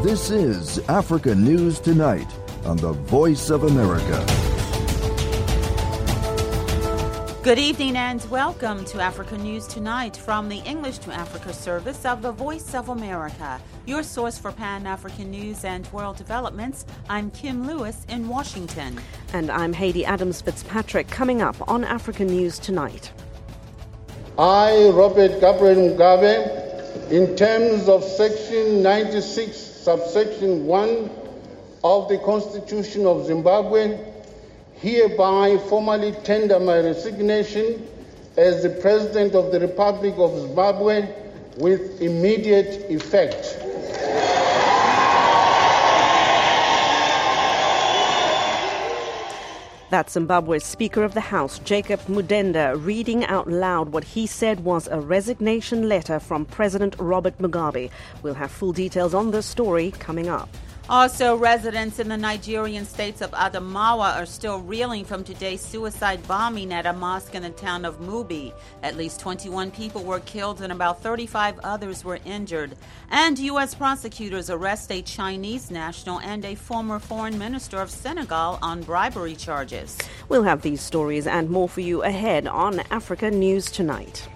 This is Africa News Tonight on the Voice of America. Good evening and welcome to Africa News Tonight from the English to Africa service of the Voice of America, your source for Pan-African news and world developments. I'm Kim Lewis in Washington. And I'm Haiti Adams-Fitzpatrick. Coming up on Africa News Tonight. I, Robert Gabriel Mugabe, in terms of Section 96, subsection 1 of the Constitution of Zimbabwe, hereby formally tender my resignation as the President of the Republic of Zimbabwe with immediate effect. That's Zimbabwe's Speaker of the House, Jacob Mudenda, reading out loud what he said was a resignation letter from President Robert Mugabe. We'll have full details on this story coming up. Also, residents in the Nigerian states of Adamawa are still reeling from today's suicide bombing at a mosque in the town of Mubi. At least 21 people were killed and about 35 others were injured. And U.S. prosecutors arrest a Chinese national and a former foreign minister of Senegal on bribery charges. We'll have these stories and more for you ahead on Africa News Tonight.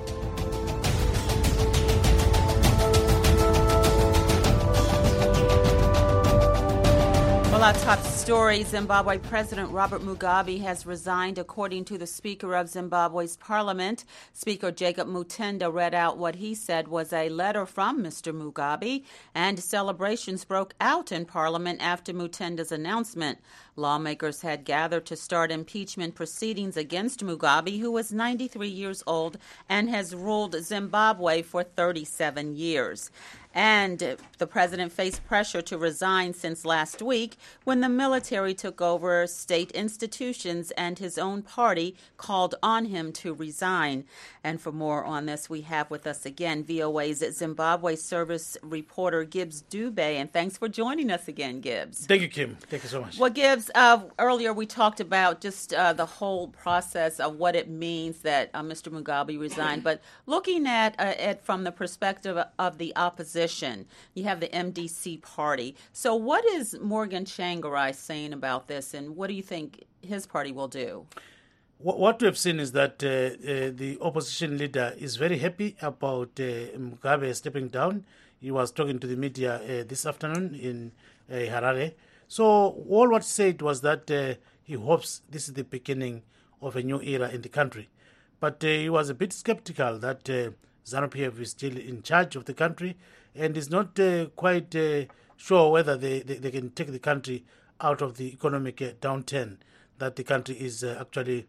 Well, our top story, Zimbabwe President Robert Mugabe has resigned, according to the Speaker of Zimbabwe's parliament. Speaker Jacob Mutenda read out what he said was a letter from Mr. Mugabe, and celebrations broke out in parliament after Mutenda's announcement. Lawmakers had gathered to start impeachment proceedings against Mugabe, who is 93 years old and has ruled Zimbabwe for 37 years. And the president faced pressure to resign since last week when the military took over state institutions and his own party called on him to resign. And for more on this, we have with us again VOA's Zimbabwe service reporter Gibbs Dube. And thanks for joining us again, Gibbs. Thank you, Kim. Thank you so much. Well, Gibbs, earlier we talked about just the whole process of what it means that Mr. Mugabe resigned. But looking at it from the perspective of the opposition, you have the MDC party. So what is Morgan Tsvangirai saying about this, and what do you think his party will do? What we have seen is that the opposition leader is very happy about Mugabe stepping down. He was talking to the media this afternoon in Harare. So all what he said was that he hopes this is the beginning of a new era in the country. But he was a bit skeptical that ZANU-PF is still in charge of the country and is not quite sure whether they can take the country out of the economic downturn that the country is actually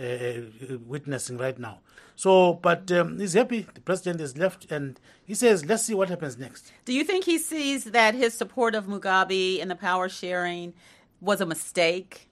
witnessing right now. So, but he's happy. The president is left, and he says, let's see what happens next. Do you think he sees that his support of Mugabe and the power sharing was a mistake?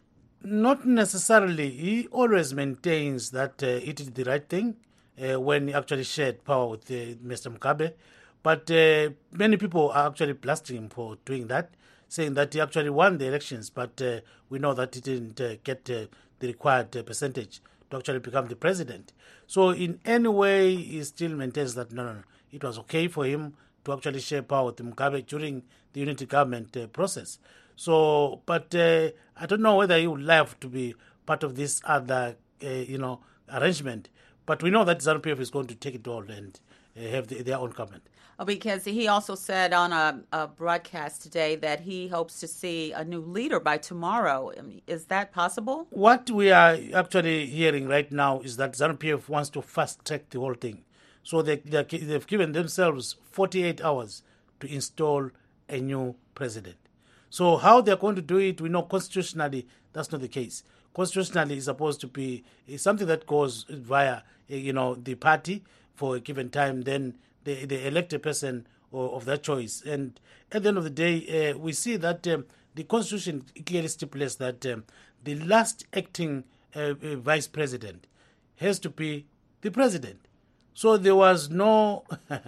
Not necessarily. He always maintains that he did the right thing when he actually shared power with Mr. Mugabe. But many people are actually blasting him for doing that, saying that he actually won the elections, but we know that he didn't get the required percentage to actually become the president. So in any way, he still maintains that no, it was okay for him to actually share power with Mugabe during the unity government process. So, but I don't know whether he would like to be part of this other, arrangement. But we know that ZANU-PF is going to take it all and have their own government. Because he also said on a broadcast today that he hopes to see a new leader by tomorrow. Is that possible? What we are actually hearing right now is that ZANU-PF wants to fast-track the whole thing. So they've given themselves 48 hours to install a new president. So how they're going to do it, we know constitutionally that's not the case. Constitutionally, it's supposed to be something that goes via, the party for a given time, then they elect a person of that choice. And at the end of the day, we see that the Constitution clearly stipulates that the last acting vice president has to be the president. So there was no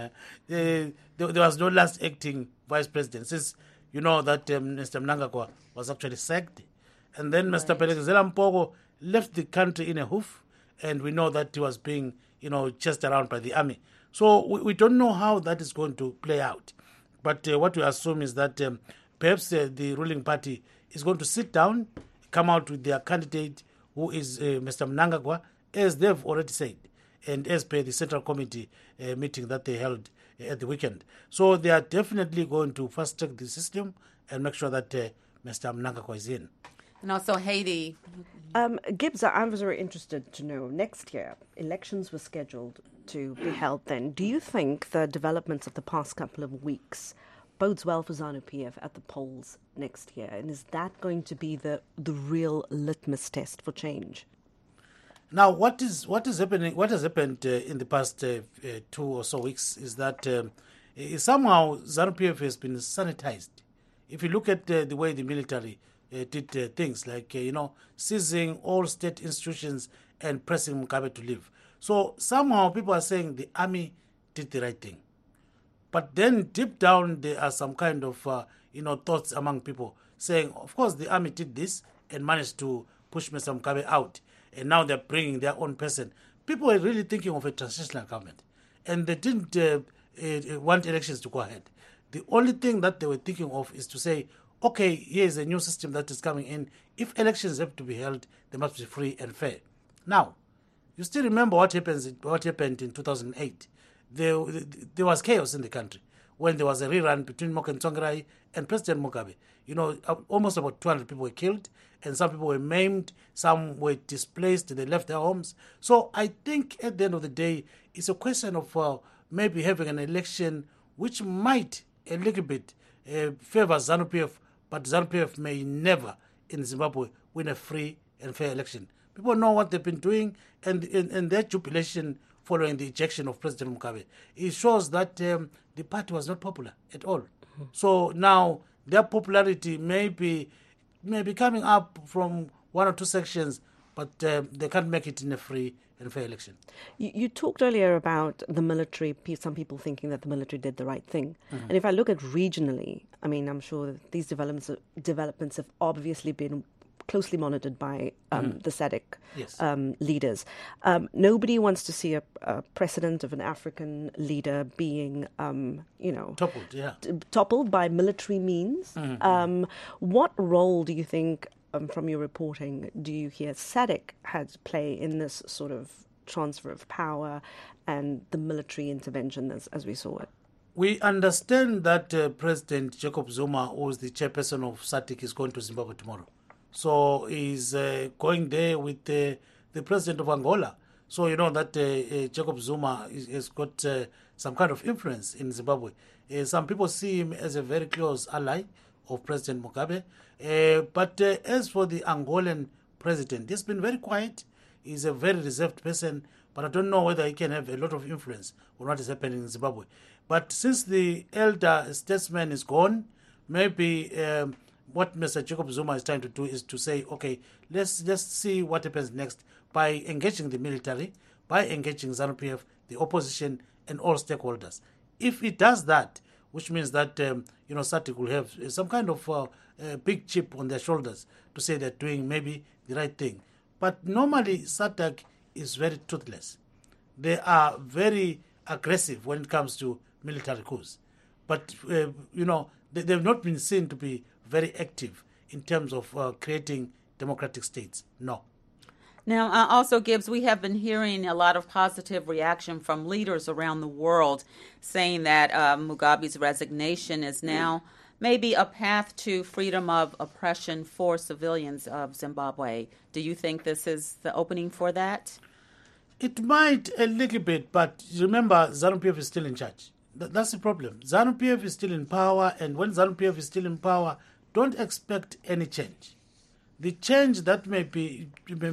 there was no last acting vice president, since you know that Mr. Mnangagwa was actually sacked. And then Mr. Pelezela Mpogo left the country in a hoof, and we know that he was being, chased around by the army. So we don't know how that is going to play out. But what we assume is that perhaps the ruling party is going to sit down, come out with their candidate, who is Mr. Mnangagwa, as they've already said, and as per the Central Committee meeting that they held at the weekend. So they are definitely going to fast-track the system and make sure that Mr. Mnangagwa is in. And also Haiti. Gibbs, I was very interested to know, next year, elections were scheduled to be held then. Do you think the developments of the past couple of weeks bodes well for ZANU-PF at the polls next year? And is that going to be the real litmus test for change? Now, what has happened in the past 2 or so weeks is that somehow ZANU-PF has been sanitized. If you look at the way the military did things like, seizing all state institutions and pressing Mugabe to leave. So somehow people are saying the army did the right thing. But then deep down there are some kind of, thoughts among people saying, of course, the army did this and managed to push Mr. Mugabe out. And now they're bringing their own person. People are really thinking of a transitional government. And they didn't want elections to go ahead. The only thing that they were thinking of is to say, okay, here's a new system that is coming in. If elections have to be held, they must be free and fair. Now, you still remember what happened in 2008. There was chaos in the country when there was a rerun between Moken Tsvangirai and President Mugabe. Almost about 200 people were killed, and some people were maimed, some were displaced, they left their homes. So I think at the end of the day, it's a question of maybe having an election which might a little bit favor ZANU-PF, but ZANU-PF may never in Zimbabwe win a free and fair election. People know what they've been doing, and their jubilation following the ejection of President Mugabe, it shows that the party was not popular at all. Mm-hmm. So now their popularity may be coming up from 1 or 2 sections, but they can't make it in a free and fair election. You talked earlier about the military, some people thinking that the military did the right thing. Mm-hmm. And if I look at regionally, I mean, I'm sure that these developments have obviously been closely monitored by the SADC leaders. Nobody wants to see a precedent of an African leader being, toppled by military means. Mm-hmm. What role do you think, from your reporting, do you hear SADC had to play in this sort of transfer of power and the military intervention as we saw it? We understand that President Jacob Zuma, who is the chairperson of SADC, is going to Zimbabwe tomorrow. So he's going there with the president of Angola. So you know that Jacob Zuma has got some kind of influence in Zimbabwe. Some people see him as a very close ally of President Mugabe. But as for the Angolan president, he's been very quiet. He's a very reserved person, but I don't know whether he can have a lot of influence on what is happening in Zimbabwe. But since the elder statesman is gone, maybe what Mr. Jacob Zuma is trying to do is to say, okay, let's just see what happens next by engaging the military, by engaging ZANU-PF, the opposition, and all stakeholders. If he does that, which means that SADC will have some kind of big chip on their shoulders to say they're doing maybe the right thing. But normally SADC is very toothless. They are very aggressive when it comes to military coups. But, they've not been seen to be very active in terms of creating democratic states. No. Now, also, Gibbs, we have been hearing a lot of positive reaction from leaders around the world saying that Mugabe's resignation is now maybe a path to freedom of oppression for civilians of Zimbabwe. Do you think this is the opening for that? It might a little bit, but remember, ZANU-PF is still in charge. That's the problem. ZANU-PF is still in power, and when ZANU-PF is still in power, don't expect any change. The change that may be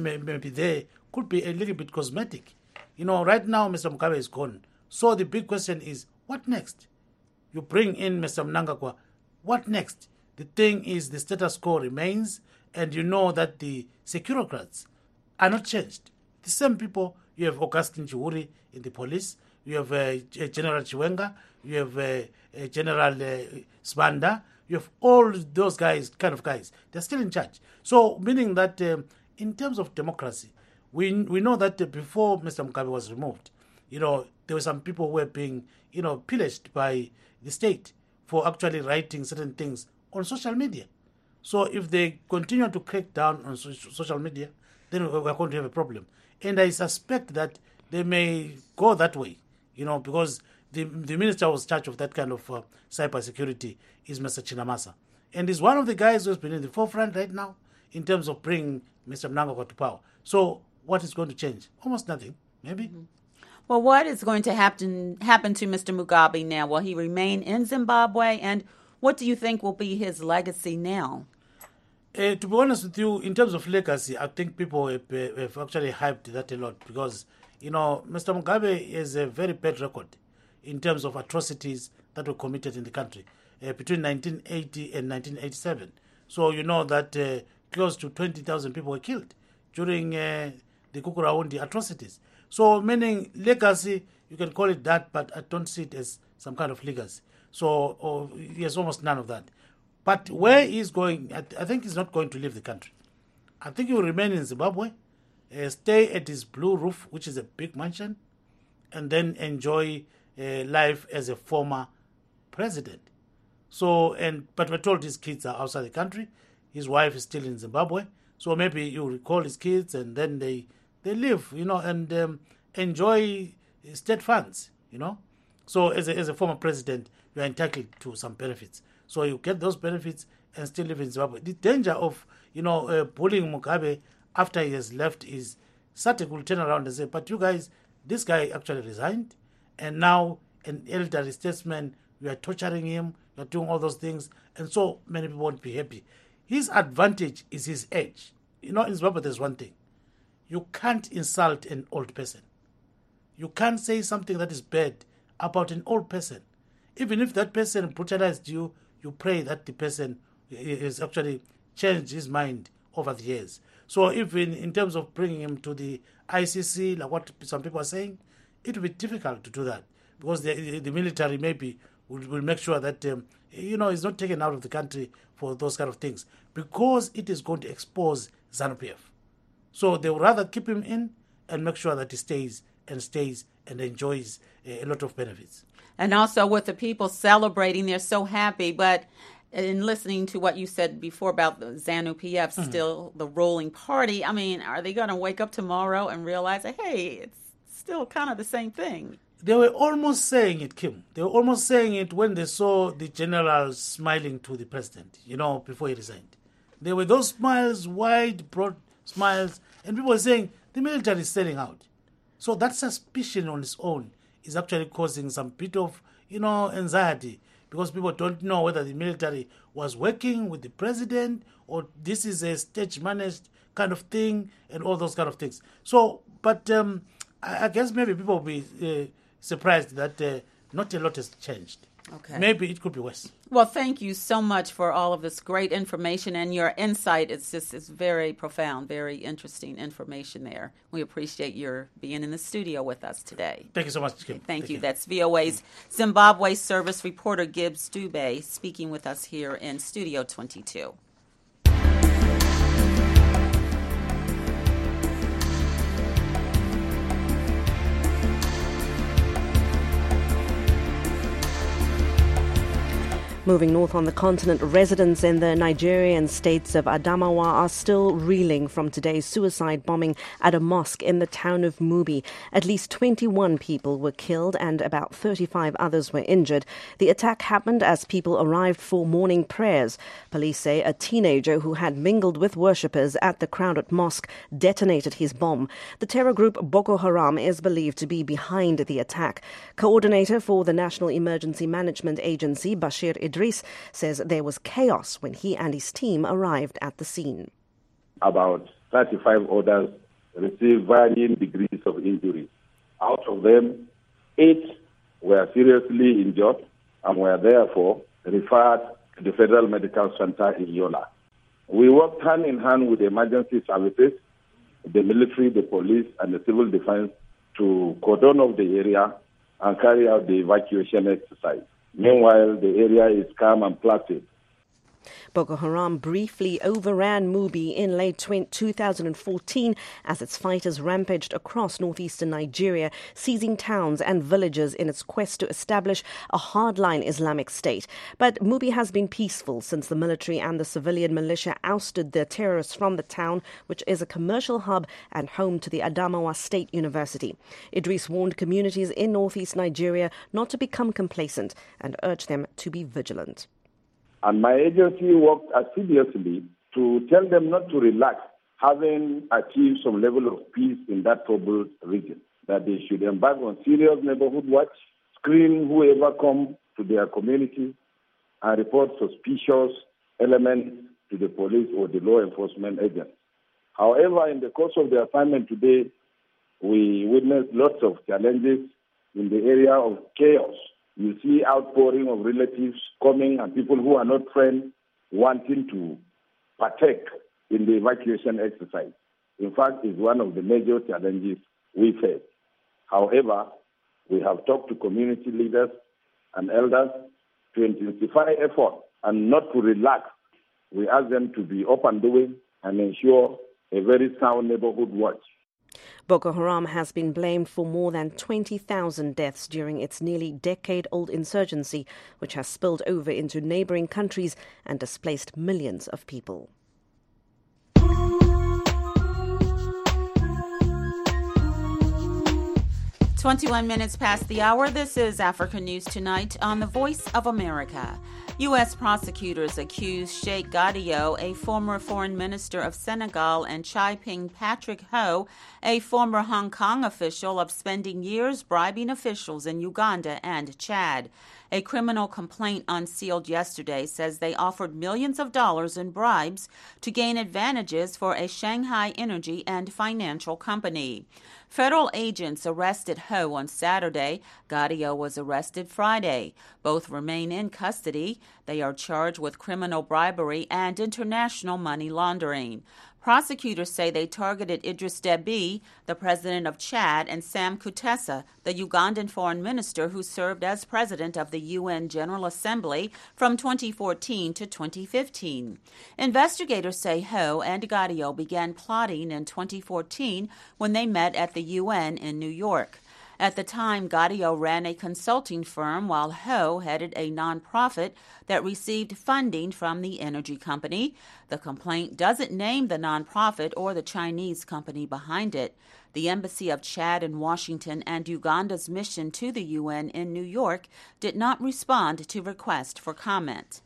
there could be a little bit cosmetic. Right now Mr. Mugabe is gone. So the big question is, what next? You bring in Mr. Mnangagwa, what next? The thing is the status quo remains, and you know that the securocrats are not changed. The same people. You have Augustine Chiwuri in the police, you have General Chiwenga, you have General Sibanda, you have all those kind of guys. They're still in charge. So, meaning that in terms of democracy, we know that before Mr. Mugabe was removed, there were some people who were being, pillaged by the state for actually writing certain things on social media. So if they continue to crack down on social media, then we're going to have a problem. And I suspect that they may go that way, because the minister who was in charge of that kind of cyber security is Mr. Chinamasa. And he's one of the guys who's been in the forefront right now in terms of bringing Mr. Mnangagwa to power. So what is going to change? Almost nothing, maybe. Mm-hmm. Well, what is going to happen to Mr. Mugabe now? Will he remain in Zimbabwe? And what do you think will be his legacy now? To be honest with you, in terms of legacy, I think people have actually hyped that a lot because, Mr. Mugabe has a very bad record in terms of atrocities that were committed in the country between 1980 and 1987. So you know that close to 20,000 people were killed during the Kukuraundi atrocities. So meaning legacy, you can call it that, but I don't see it as some kind of legacy. So he has almost none of that. But where he's going, I think he's not going to leave the country. I think he will remain in Zimbabwe, stay at his blue roof, which is a big mansion, and then enjoy life as a former president. But we're told his kids are outside the country. His wife is still in Zimbabwe. So maybe you recall his kids and then they live, and enjoy state funds, So as a former president, you're entitled to some benefits. So you get those benefits and still live in Zimbabwe. The danger of, bullying Mugabe after he has left is SADC will turn around and say, but you guys, this guy actually resigned, and now an elderly statesman, you are torturing him, you are doing all those things, and so many people won't be happy. His advantage is his age. In Zimbabwe, there's one thing. You can't insult an old person. You can't say something that is bad about an old person. Even if that person brutalized you, you pray that the person has actually changed his mind over the years. So even in terms of bringing him to the ICC, like what some people are saying, it will be difficult to do that because the military maybe will make sure that, he's not taken out of the country for those kind of things because it is going to expose ZANU-PF. So they would rather keep him in and make sure that he stays and enjoys a lot of benefits. And also with the people celebrating, they're so happy. But in listening to what you said before about the ZANU-PF still the ruling party, I mean, are they going to wake up tomorrow and realize that, hey, it's still kind of the same thing? They were almost saying it, Kim. They were almost saying it when they saw the general smiling to the president, before he resigned. There were those smiles, wide, broad smiles, and people were saying the military is selling out. So that suspicion on its own is actually causing some bit of, anxiety because people don't know whether the military was working with the president or this is a stage-managed kind of thing and all those kind of things. So, but I guess maybe people will be surprised that not a lot has changed. Okay. Maybe it could be worse. Well, thank you so much for all of this great information and your insight. It's very profound, very interesting information there. We appreciate your being in the studio with us today. Thank you so much, Kim. Thank you. That's VOA's Zimbabwe service reporter Gibbs Dubé speaking with us here in Studio 22. Moving north on the continent, residents in the Nigerian states of Adamawa are still reeling from today's suicide bombing at a mosque in the town of Mubi. At least 21 people were killed and about 35 others were injured. The attack happened as people arrived for morning prayers. Police say a teenager who had mingled with worshippers at the crowded mosque detonated his bomb. The terror group Boko Haram is believed to be behind the attack. Coordinator for the National Emergency Management Agency, Bashir Idris, says there was chaos when he and his team arrived at the scene. About 35 others received varying degrees of injury. Out of them, 8 were seriously injured and were therefore referred to the Federal Medical Center in Yola. We worked hand in hand with the emergency services, the military, the police, and the civil defense to cordon off the area and carry out the evacuation exercise. Meanwhile, the area is calm and placid. Boko Haram briefly overran Mubi in late 2014 as its fighters rampaged across northeastern Nigeria, seizing towns and villages in its quest to establish a hardline Islamic state. But Mubi has been peaceful since the military and the civilian militia ousted the terrorists from the town, which is a commercial hub and home to the Adamawa State University. Idris warned communities in northeast Nigeria not to become complacent and urged them to be vigilant. And my agency worked assiduously to tell them not to relax, having achieved some level of peace in that troubled region, that they should embark on serious neighborhood watch, screen whoever come to their community, and report suspicious elements to the police or the law enforcement agents. However, in the course of the assignment today, we witnessed lots of challenges in the area of chaos. You see outpouring of relatives coming and people who are not friends wanting to partake in the evacuation exercise. In fact, it's one of the major challenges we face. However, we have talked to community leaders and elders to intensify effort and not to relax. We ask them to be up and doing and ensure a very sound neighborhood watch. Boko Haram has been blamed for more than 20,000 deaths during its nearly decade-old insurgency, which has spilled over into neighboring countries and displaced millions of people. 21 minutes past the hour. This is Africa News Tonight on the Voice of America. U.S. prosecutors accuse Sheikh Gadio, a former foreign minister of Senegal, and Chai Ping Patrick Ho, a former Hong Kong official, of spending years bribing officials in Uganda and Chad. A criminal complaint unsealed yesterday says they offered millions of dollars in bribes to gain advantages for a Shanghai energy and financial company. Federal agents arrested Ho on Saturday. Gadio was arrested Friday. Both remain in custody. They are charged with criminal bribery and international money laundering. Prosecutors say they targeted Idris Deby, the president of Chad, and Sam Kutesa, the Ugandan foreign minister who served as president of the UN General Assembly from 2014 to 2015. Investigators say Ho and Gadio began plotting in 2014 when they met at the UN in New York. At the time, Gadio ran a consulting firm while Ho headed a nonprofit that received funding from the energy company. The complaint doesn't name the nonprofit or the Chinese company behind it. The Embassy of Chad in Washington and Uganda's mission to the UN in New York did not respond to requests for comment.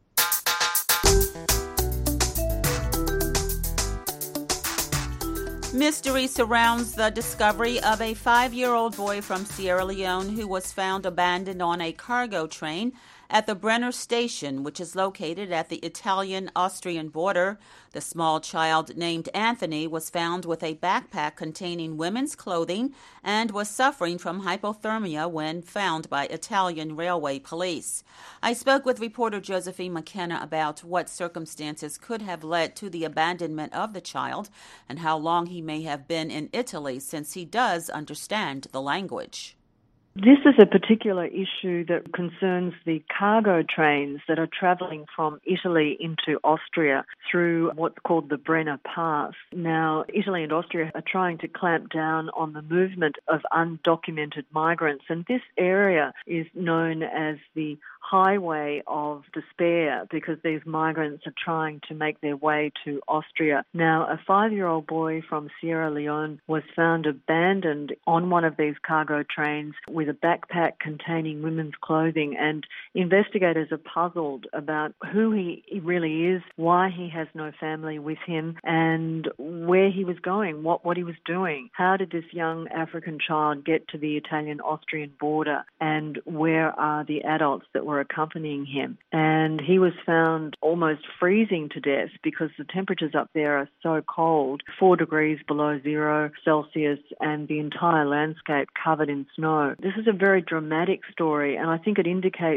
Mystery surrounds the discovery of a 5-year-old boy from Sierra Leone who was found abandoned on a cargo train at the Brenner Station, which is located at the Italian-Austrian border. The small child, named Anthony, was found with a backpack containing women's clothing and was suffering from hypothermia when found by Italian railway police. I spoke with reporter Josephine McKenna about what circumstances could have led to the abandonment of the child and how long he may have been in Italy, since he does understand the language. This is a particular issue that concerns the cargo trains that are travelling from Italy into Austria through what's called the Brenner Pass. Now, Italy and Austria are trying to clamp down on the movement of undocumented migrants, and this area is known as the highway of despair because these migrants are trying to make their way to Austria. Now, a 5-year-old boy from Sierra Leone was found abandoned on one of these cargo trains with a backpack containing women's clothing, and investigators are puzzled about who he really is, why he has no family with him, and where he was going, what he was doing. How did this young African child get to the Italian-Austrian border, and where are the adults that were accompanying him? And he was found almost freezing to death because the temperatures up there are so cold, 4 degrees below 0 Celsius, and the entire landscape covered in snow. This is a very dramatic story, and I think it indicates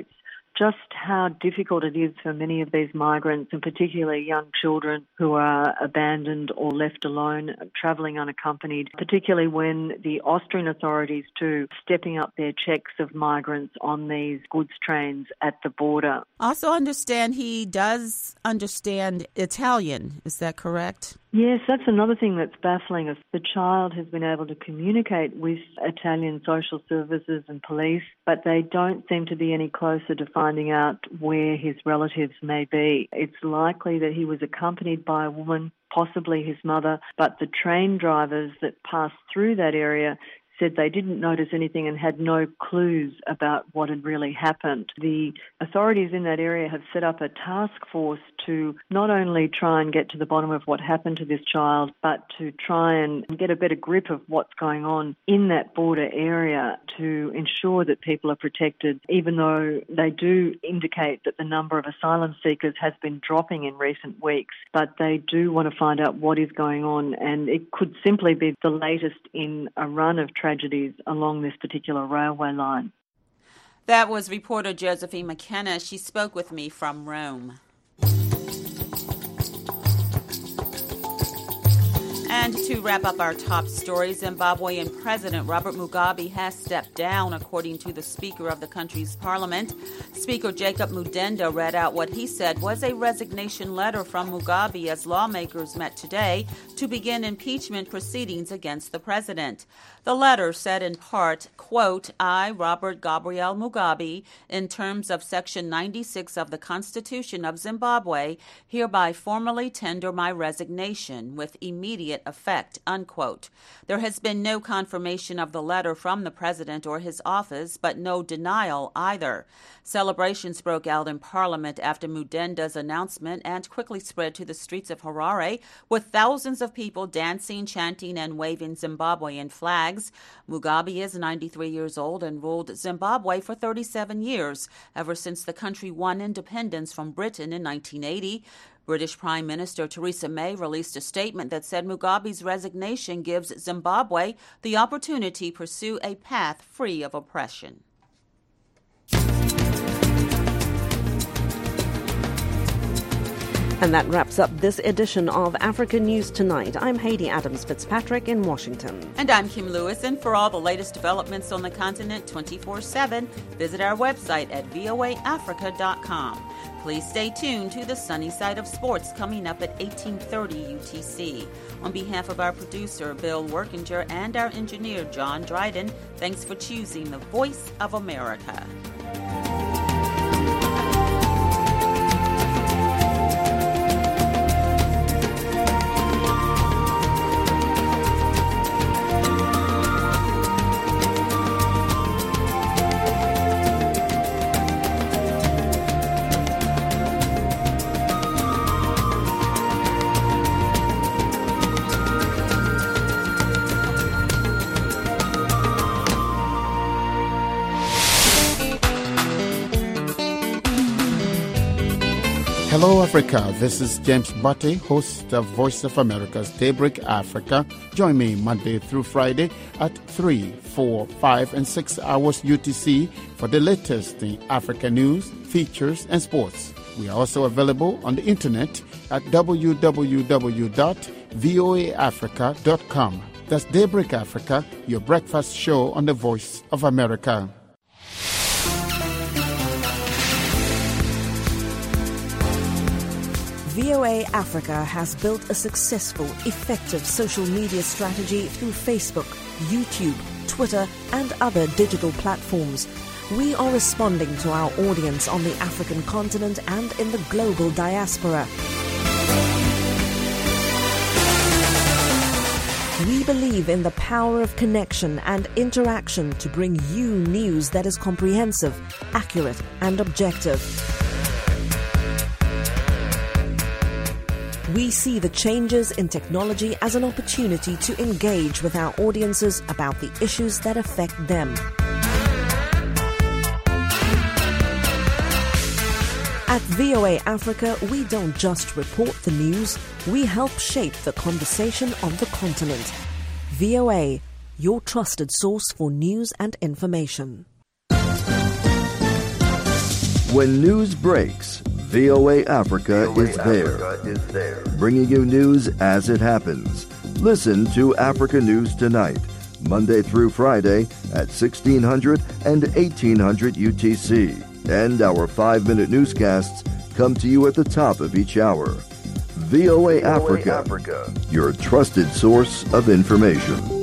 just how difficult it is for many of these migrants, and particularly young children who are abandoned or left alone, travelling unaccompanied, particularly when the Austrian authorities too stepping up their checks of migrants on these goods trains at the border. Also understand he does understand Italian. Is that correct? Yes, that's another thing that's baffling us. The child has been able to communicate with Italian social services and police, but they don't seem to be any closer to finding out where his relatives may be. It's likely that he was accompanied by a woman, possibly his mother, but the train drivers that passed through that area said they didn't notice anything and had no clues about what had really happened. The authorities in that area have set up a task force to not only try and get to the bottom of what happened to this child, but to try and get a better grip of what's going on in that border area to ensure that people are protected, even though they do indicate that the number of asylum seekers has been dropping in recent weeks. But they do want to find out what is going on, and it could simply be the latest in a run of tragedies along this particular railway line. That was reporter Josephine McKenna. She spoke with me from Rome. And to wrap up our top stories, Zimbabwean President Robert Mugabe has stepped down, according to the Speaker of the country's parliament. Speaker Jacob Mudenda read out what he said was a resignation letter from Mugabe as lawmakers met today to begin impeachment proceedings against the president. The letter said in part, quote, I, Robert Gabriel Mugabe, in terms of Section 96 of the Constitution of Zimbabwe, hereby formally tender my resignation with immediate effect, unquote. There has been no confirmation of the letter from the president or his office, but no denial either. Celebrations broke out in Parliament after Mudenda's announcement and quickly spread to the streets of Harare, with thousands of people dancing, chanting, and waving Zimbabwean flags. Mugabe is 93 years old and ruled Zimbabwe for 37 years, ever since the country won independence from Britain in 1980. British Prime Minister Theresa May released a statement that said Mugabe's resignation gives Zimbabwe the opportunity to pursue a path free of oppression. And that wraps up this edition of Africa News Tonight. I'm Haiti Adams-Fitzpatrick in Washington. And I'm Kim Lewis. And for all the latest developments on the continent 24/7, visit our website at voaafrica.com. Please stay tuned to the Sunny Side of Sports coming up at 18:30 UTC. On behalf of our producer, Bill Workinger, and our engineer, John Dryden, thanks for choosing the Voice of America. Hello, Africa. This is James Butte, host of Voice of America's Daybreak Africa. Join me Monday through Friday at 3, 4, 5, and 6 hours UTC for the latest in Africa news, features, and sports. We are also available on the internet at www.voaafrica.com. That's Daybreak Africa, your breakfast show on the Voice of America. VOA Africa has built a successful, effective social media strategy through Facebook, YouTube, Twitter, and other digital platforms. We are responding to our audience on the African continent and in the global diaspora. We believe in the power of connection and interaction to bring you news that is comprehensive, accurate, and objective. We see the changes in technology as an opportunity to engage with our audiences about the issues that affect them. At VOA Africa, we don't just report the news, we help shape the conversation on the continent. VOA, your trusted source for news and information. When news breaks, VOA Africa is there, bringing you news as it happens. Listen to Africa News Tonight, Monday through Friday at 1600 and 1800 UTC. And our 5-minute newscasts come to you at the top of each hour. VOA Africa, your trusted source of information.